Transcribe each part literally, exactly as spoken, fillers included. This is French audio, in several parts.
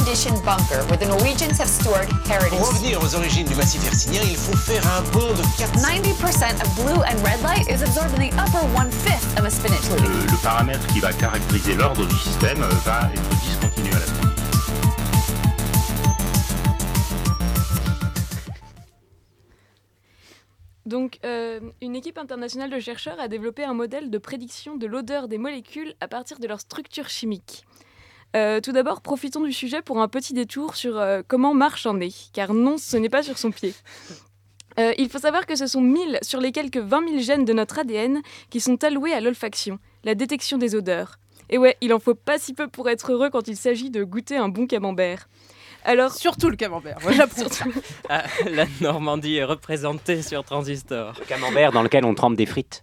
condition bunker where the Norwegians have stored heritage. Pour revenir aux origines du massif hercynien, il faut faire un bond de quatre cents. ninety percent of blue and red light is absorbed in the upper one-fifth of a spinach leaf. Le, le paramètre qui va caractériser l'ordre du système va être discontinué à la fin. Donc, euh, une équipe internationale de chercheurs a développé un modèle de prédiction de l'odeur des molécules à partir de leur structure chimique. Euh, tout d'abord, profitons du sujet pour un petit détour sur euh, comment marche un nez, car non, ce n'est pas sur son pied. Euh, il faut savoir que ce sont mille sur les quelques vingt mille gènes de notre A D N qui sont alloués à l'olfaction, la détection des odeurs. Et ouais, il en faut pas si peu pour être heureux quand il s'agit de goûter un bon camembert. Alors, surtout le camembert, moi j'approuve. Ah, la Normandie est représentée sur Transistor. Le camembert dans lequel on trempe des frites.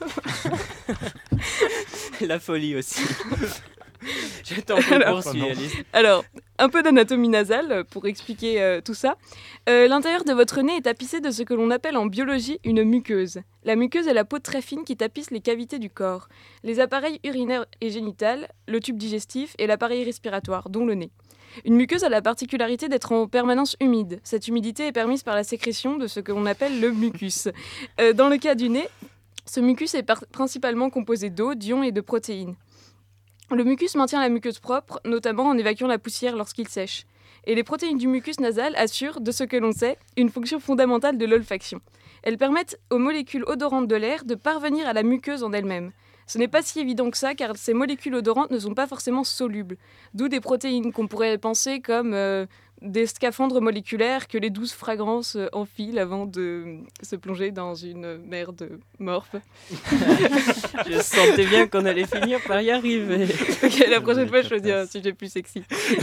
La folie aussi. Je t'en prie, poursuis, Alice. Alors, un peu d'anatomie nasale pour expliquer euh, tout ça. Euh, l'intérieur de votre nez est tapissé de ce que l'on appelle en biologie une muqueuse. La muqueuse est la peau très fine qui tapisse les cavités du corps, les appareils urinaires et génitales, le tube digestif et l'appareil respiratoire, dont le nez. Une muqueuse a la particularité d'être en permanence humide. Cette humidité est permise par la sécrétion de ce que l'on appelle le mucus. Euh, dans le cas du nez, ce mucus est par- principalement composé d'eau, d'ions et de protéines. Le mucus maintient la muqueuse propre, notamment en évacuant la poussière lorsqu'il sèche. Et les protéines du mucus nasal assurent, de ce que l'on sait, une fonction fondamentale de l'olfaction. Elles permettent aux molécules odorantes de l'air de parvenir à la muqueuse en elle-même. Ce n'est pas si évident que ça, car ces molécules odorantes ne sont pas forcément solubles. D'où des protéines qu'on pourrait penser comme euh, des scaphandres moléculaires que les douces fragrances euh, enfilent avant de se plonger dans une mer de morphe. Je sentais bien qu'on allait finir par y arriver. Ok, la prochaine fois, je choisis un sujet plus sexy.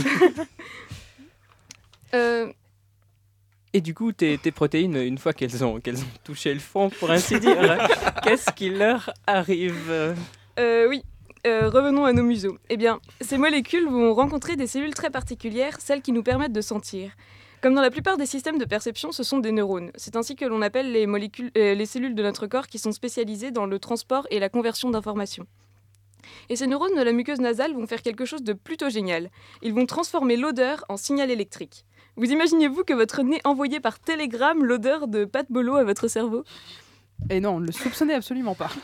euh... Et du coup, tes, tes protéines, une fois qu'elles ont, qu'elles ont touché le fond, pour ainsi dire, qu'est-ce qui leur arrive ? euh, Oui, euh, revenons à nos museaux. Eh bien, ces molécules vont rencontrer des cellules très particulières, celles qui nous permettent de sentir. Comme dans la plupart des systèmes de perception, ce sont des neurones. C'est ainsi que l'on appelle les, molécules, euh, les cellules de notre corps qui sont spécialisées dans le transport et la conversion d'informations. Et ces neurones de la muqueuse nasale vont faire quelque chose de plutôt génial. Ils vont transformer l'odeur en signal électrique. Vous imaginez-vous que votre nez envoyait par télégramme l'odeur de pâte bolo à votre cerveau ? Et non, on ne le soupçonnait absolument pas.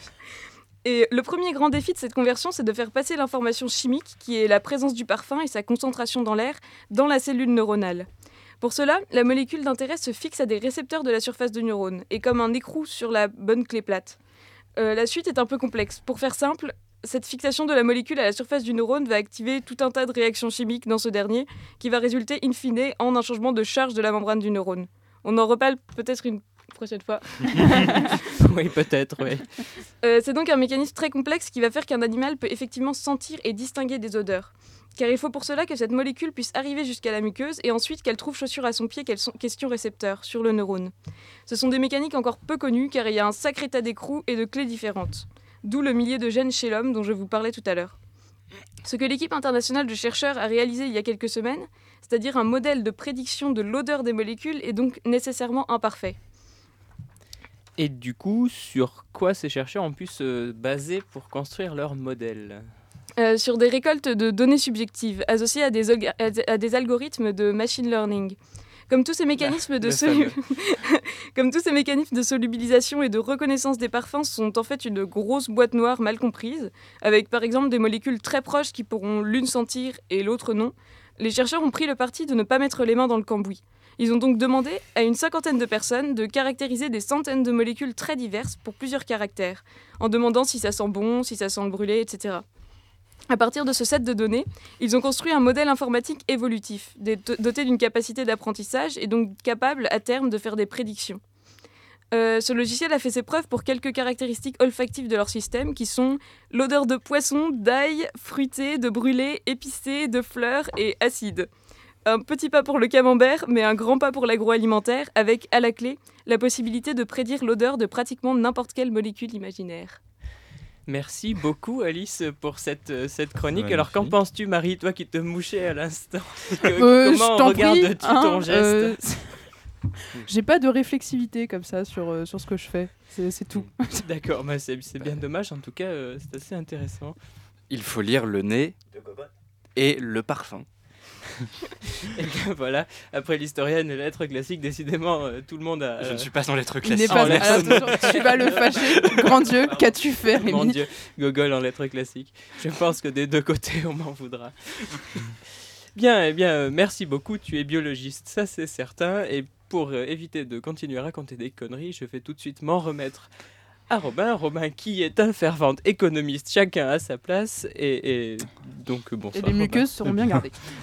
Et le premier grand défi de cette conversion, c'est de faire passer l'information chimique, qui est la présence du parfum et sa concentration dans l'air, dans la cellule neuronale. Pour cela, la molécule d'intérêt se fixe à des récepteurs de la surface du neurone, et comme un écrou sur la bonne clé plate. Euh, la suite est un peu complexe. Pour faire simple, cette fixation de la molécule à la surface du neurone va activer tout un tas de réactions chimiques dans ce dernier, qui va résulter in fine en un changement de charge de la membrane du neurone. On en reparle peut-être une prochaine fois. Oui, peut-être, oui. Euh, c'est donc un mécanisme très complexe qui va faire qu'un animal peut effectivement sentir et distinguer des odeurs. Car il faut pour cela que cette molécule puisse arriver jusqu'à la muqueuse et ensuite qu'elle trouve chaussure à son pied, question récepteur, sur le neurone. Ce sont des mécaniques encore peu connues car il y a un sacré tas d'écrous et de clés différentes. D'où le millier de gènes chez l'homme dont je vous parlais tout à l'heure. Ce que l'équipe internationale de chercheurs a réalisé il y a quelques semaines, c'est-à-dire un modèle de prédiction de l'odeur des molécules, est donc nécessairement imparfait. Et du coup, sur quoi ces chercheurs ont pu se baser pour construire leur modèle ? Euh, sur des récoltes de données subjectives associées à des, olga- à des algorithmes de machine learning. Comme tous ces mécanismes, ah, de solu... Comme tous ces mécanismes de solubilisation et de reconnaissance des parfums sont en fait une grosse boîte noire mal comprise, avec par exemple des molécules très proches qui pourront l'une sentir et l'autre non, les chercheurs ont pris le parti de ne pas mettre les mains dans le cambouis. Ils ont donc demandé à une cinquantaine de personnes de caractériser des centaines de molécules très diverses pour plusieurs caractères, en demandant si ça sent bon, si ça sent le brûlé, et cetera. À partir de ce set de données, ils ont construit un modèle informatique évolutif, doté d'une capacité d'apprentissage et donc capable à terme de faire des prédictions. Euh, ce logiciel a fait ses preuves pour quelques caractéristiques olfactives de leur système, qui sont l'odeur de poisson, d'ail, fruité, de brûlé, épicé, de fleurs et acide. Un petit pas pour le camembert, mais un grand pas pour l'agroalimentaire, avec, à la clé, la possibilité de prédire l'odeur de pratiquement n'importe quelle molécule imaginaire. Merci beaucoup Alice pour cette, cette chronique. Ouais, Alors merci. qu'en penses-tu Marie, toi qui te mouchais à l'instant? euh, Comment regardes-tu ton hein, geste euh, J'ai pas de réflexivité comme ça sur, euh, sur ce que je fais, c'est, c'est tout. D'accord, bah c'est, c'est bien dommage, en tout cas euh, c'est assez intéressant. Il faut lire le nez et le parfum. Et bien voilà, après l'historienne et les lettres classiques, décidément, euh, tout le monde a... Je ne suis pas en lettres Il n'est classiques. pas. en lettres- Alors, attention, tu vas le fâcher. Grand Dieu, qu'as-tu fait, Rémi? Mon Dieu, Gogol en lettres classiques. Je pense que des deux côtés, on m'en voudra. Bien, eh bien, euh, merci beaucoup, tu es biologiste, ça c'est certain. Et pour euh, éviter de continuer à raconter des conneries, je vais tout de suite m'en remettre à Robin. Robin qui est un fervent économiste, chacun à sa place. Et, et donc, bonsoir. Et les Robin. muqueuses seront bien gardées.